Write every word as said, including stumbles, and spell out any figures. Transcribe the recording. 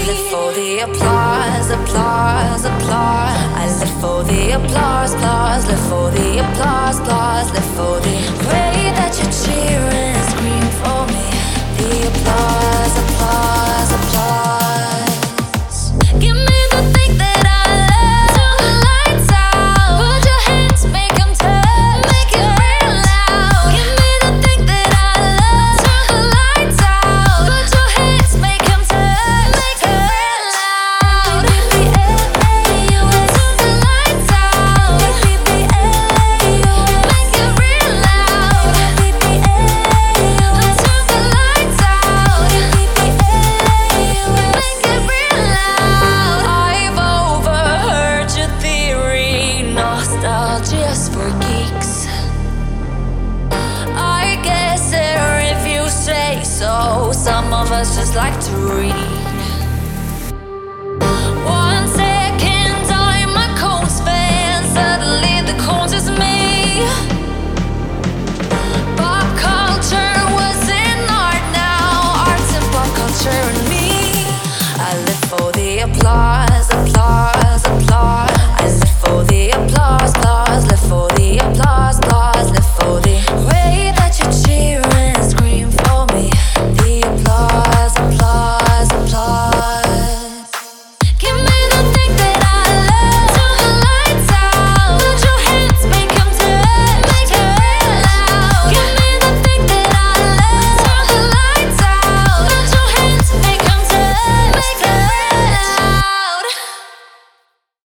live for the applause, applause, applause. I live for the applause, applause. Live for the applause, applause. Live for the way that you cheer and scream for me. The applause, applause, applause. Give me the thing that I love. Turn the lights out. Put your hands, make 'em touch. Make it real loud. Give me the thing that I love. Turn the lights out. Put your hands, make 'em touch. Make it real loud. B B A U S. Turn the lights out. B B A U S. Make it real loud. B B A U S. Turn the lights out. B B A U S. Make it real loud. I've overheard your theory. Nostalgia's for geeks. I guess that if you say so, some of us just like to read.